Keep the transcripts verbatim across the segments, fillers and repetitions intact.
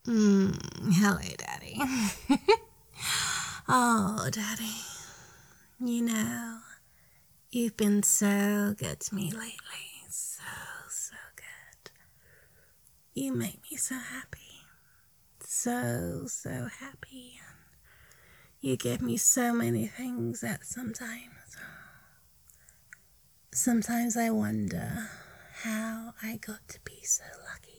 Mm, hello, Daddy. Oh, Daddy. You know, you've been so good to me lately. So, so good. You make me so happy. So, so happy. You give me so many things that sometimes, sometimes I wonder how I got to be so lucky.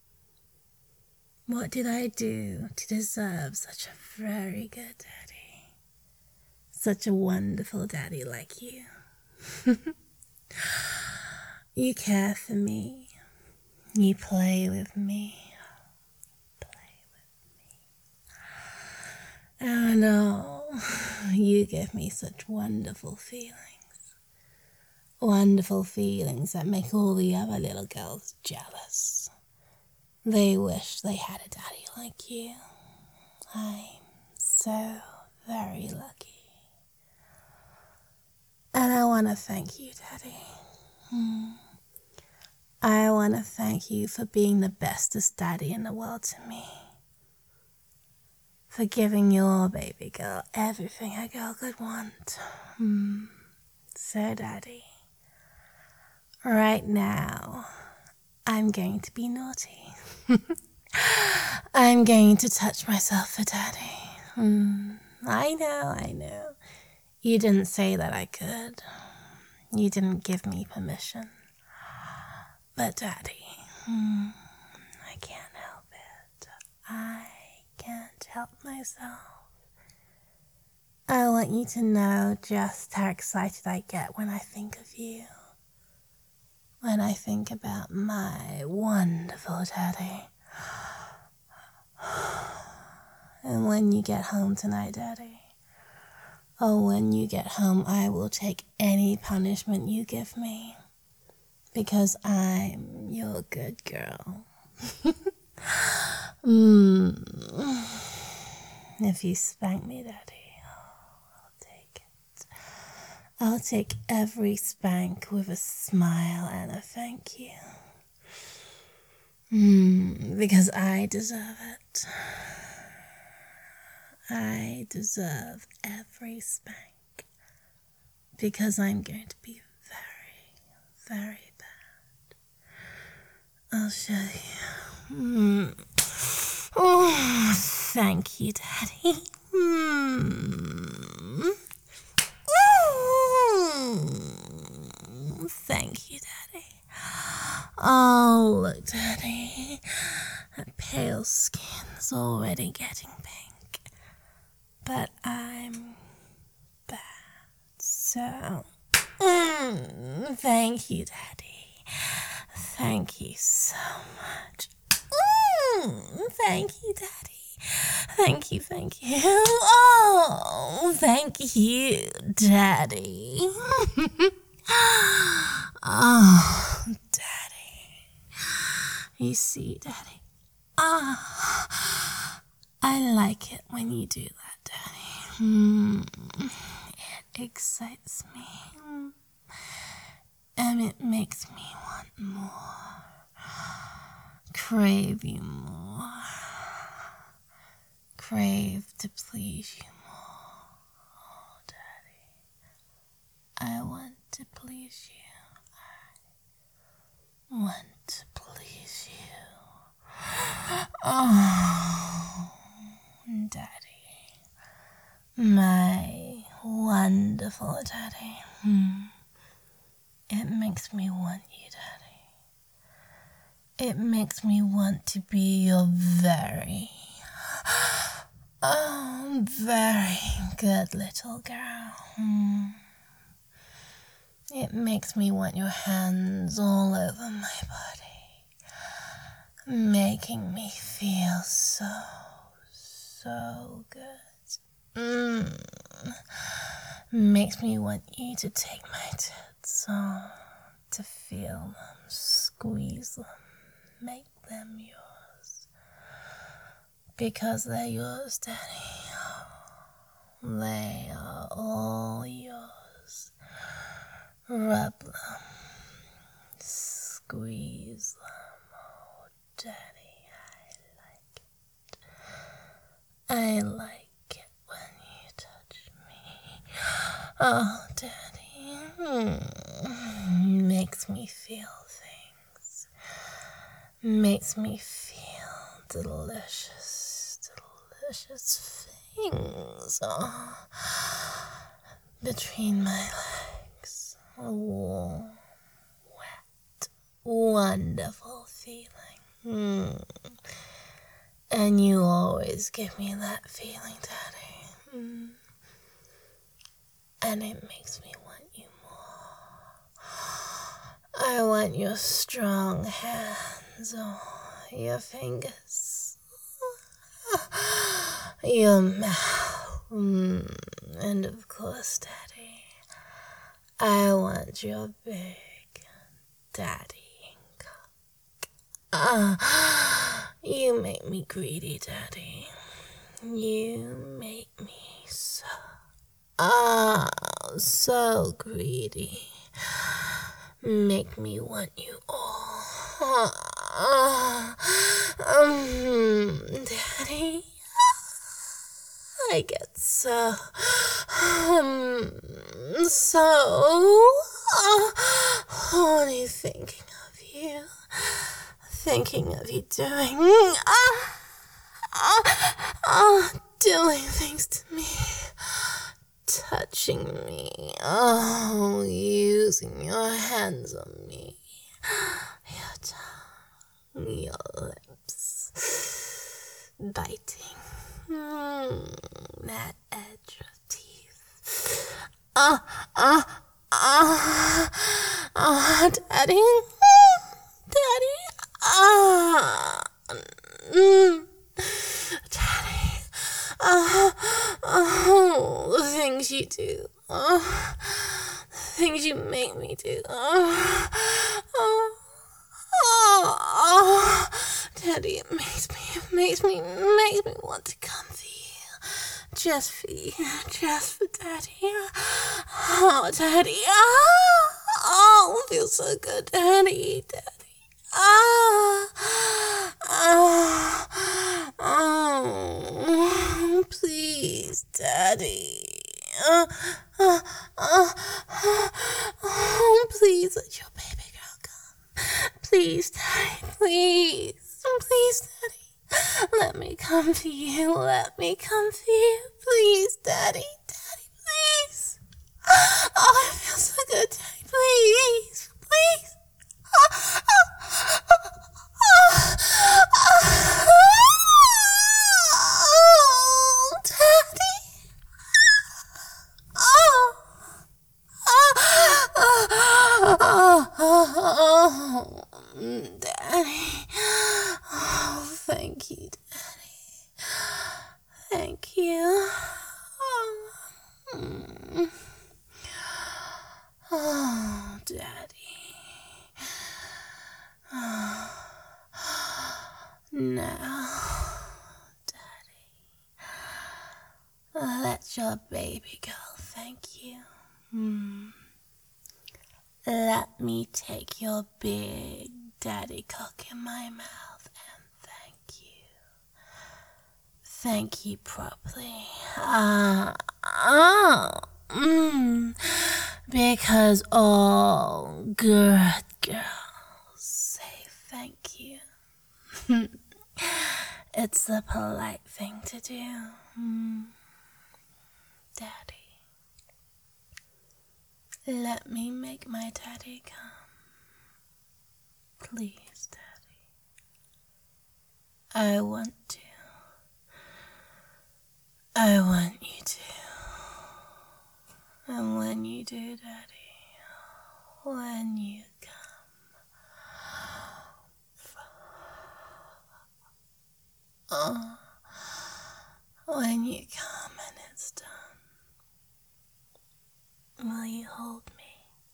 What did I do to deserve such a very good daddy? Such a wonderful daddy like you. You care for me. You play with me. Play with me. And oh, you give me such wonderful feelings. Wonderful feelings that make all the other little girls jealous. They wish they had a daddy like you. I'm so very lucky. And I want to thank you, Daddy. Hmm. I want to thank you for being the bestest daddy in the world to me. For giving your baby girl everything a girl could want. Hmm. So, Daddy, right now, I'm going to be naughty. I'm going to touch myself for Daddy. Hmm. I know, I know. You didn't say that I could. You didn't give me permission. But Daddy, hmm, I can't help it. I can't help myself. I want you to know just how excited I get when I think of you. When I think about my wonderful Daddy. And when you get home tonight, Daddy, oh, when you get home, I will take any punishment you give me. Because I'm your good girl. mm. If you spank me, Daddy, oh, I'll take it. I'll take every spank with a smile and a thank you. Mm, because I deserve it. I deserve every spank. Because I'm going to be very, very bad. I'll show you. Mm. Oh, thank you, Daddy. Mm. Mm. Thank you, Daddy. Oh, look, Daddy. That pale skin's already getting pink. But I'm bad. So, mm, thank you, Daddy. Thank you so much. Mm, thank you, Daddy. Thank you, thank you. Oh, thank you, Daddy. Oh, Daddy. You see, Daddy. Ah, I like it when you do that, Daddy. Mm, it excites me. And it makes me want more. Crave you more. Crave to please you more. Oh, Daddy. I want to please you. I want to please you. Oh, Daddy. My wonderful Daddy. Hmm. It makes me want you, Daddy. It makes me want to be your very, oh, very good little girl. Hmm. It makes me want your hands all over my body, making me feel so, so good. Mm. Makes me want you to take my tits, oh, to feel them, squeeze them, make them yours. Because they're yours, Daddy. They are all yours. Rub them, squeeze them, oh, Daddy, I like I like it when you touch me. Oh, Daddy. Hmm. Makes me feel things. Makes me feel delicious, delicious things. Oh. Between my legs. A warm, wet, wonderful feeling. Hmm. And you always give me that feeling, Daddy. Mm. And it makes me want you more. I want your strong hands, oh, your fingers, your mouth, mm. And of course, Daddy, I want your big daddy. Ah, you make me greedy, Daddy. You make me so, ah, so greedy. Make me want you all. Ah, um, Daddy, I get so, um, so uh, horny thinking of you. Thinking of you doing, ah, ah, ah, doing things to me, touching me, oh, using your hands on me, your tongue, your lips, biting, mm, that edge of teeth, ah, ah, ah, ah, Daddy, Daddy. Ah, mm, Daddy, ah, oh, the things you do, oh, the things you make me do, oh, oh, oh, oh, Daddy, it makes me, it makes me, makes me want to come for you, just for you, just for Daddy, oh, Daddy, ah, oh, it feels so good, Daddy, Daddy. Ah, ah, oh, please, Daddy. Uh, uh, uh, uh, oh, please let your baby girl come. Please, Daddy, please, please, Daddy. Let me come for you. Let me come for you. Please, Daddy, Daddy, please. Oh, it feels so good, Daddy. Please, please. Ah, ah, ah, ah, oh, Daddy. Oh, oh, oh, oh, Daddy. Oh, thank you, Daddy. Thank you. Oh, mm. Oh, Daddy. Now, Daddy, let your baby girl thank you. Hmm. Let me take your big daddy cock in my mouth and thank you. Thank you properly. Ah, ah, mm, because all good girls say thank you. It's the polite thing to do. Mm. Daddy, let me make my daddy come. Please, Daddy. I want to. I want you to. And when you do, Daddy, when you come, oh, when you come and it's done, will you hold me?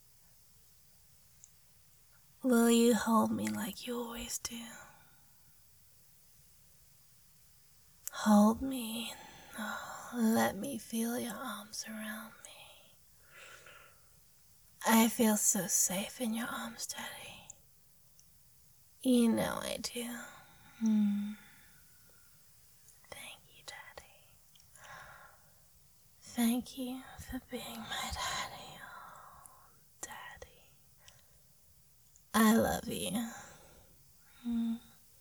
Will you hold me like you always do? Hold me. Oh, let me feel your arms around me. I feel so safe in your arms, Daddy. You know I do. Hmm. Thank you, Daddy. thank you for being my daddy. Oh, daddy. I love you. Mm.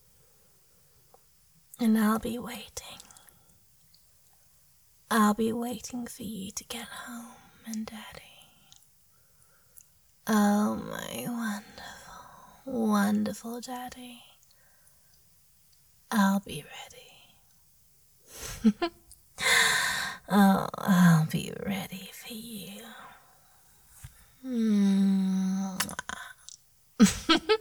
And I'll be waiting. I'll be waiting for you to get home, and daddy. Oh, my wonderful, wonderful daddy. I'll be ready. Oh, I'll be ready for you. Mm.